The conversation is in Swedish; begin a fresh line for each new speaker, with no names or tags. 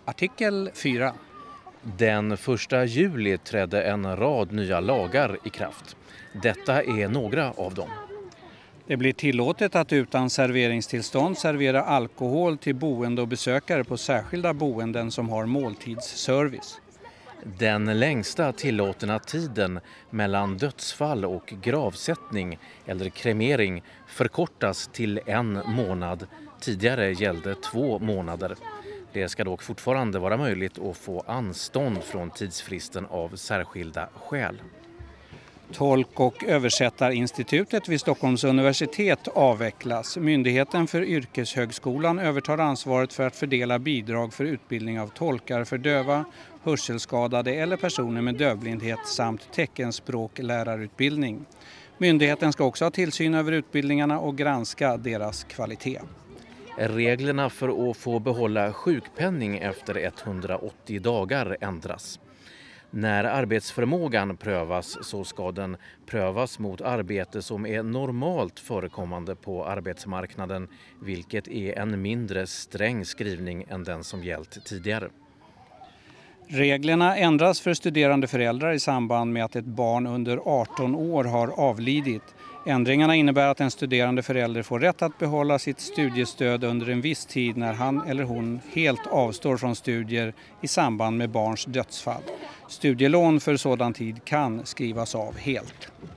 Artikel 4.
Den 1 juli trädde en rad nya lagar i kraft. Detta är några av dem.
Det blir tillåtet att utan serveringstillstånd servera alkohol till boende och besökare på särskilda boenden som har måltidsservice.
Den längsta tillåtna tiden mellan dödsfall och gravsättning eller kremering förkortas till 1 månad. Tidigare gällde 2 månader. Det ska dock fortfarande vara möjligt att få anstånd från tidsfristen av särskilda skäl.
Tolk- och översättarinstitutet vid Stockholms universitet avvecklas. Myndigheten för yrkeshögskolan övertar ansvaret för att fördela bidrag för utbildning av tolkar för döva, hörselskadade eller personer med dövblindhet samt teckenspråklärarutbildning. Myndigheten ska också ha tillsyn över utbildningarna och granska deras kvalitet.
Reglerna för att få behålla sjukpenning efter 180 dagar ändras. När arbetsförmågan prövas så ska den prövas mot arbete som är normalt förekommande på arbetsmarknaden, vilket är en mindre sträng skrivning än den som gällt tidigare.
Reglerna ändras för studerande föräldrar i samband med att ett barn under 18 år har avlidit. Ändringarna innebär att en studerande förälder får rätt att behålla sitt studiestöd under en viss tid när han eller hon helt avstår från studier i samband med barns dödsfall. Studielån för sådan tid kan skrivas av helt.